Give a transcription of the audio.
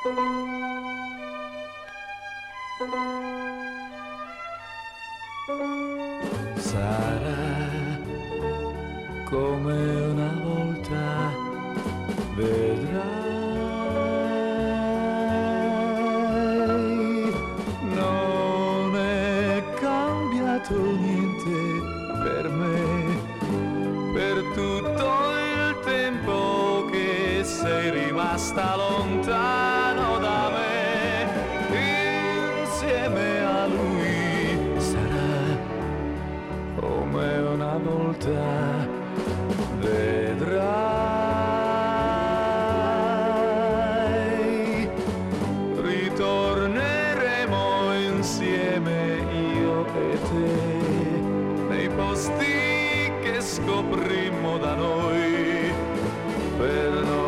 Sarà come una volta, vedrai, non è cambiato niente per me, per tutto il tempo che sei rimasta lontano da me, insieme a lui sarà come una volta, vedrai, ritorneremo insieme io e te, nei posti che scoprimmo da noi, per noi.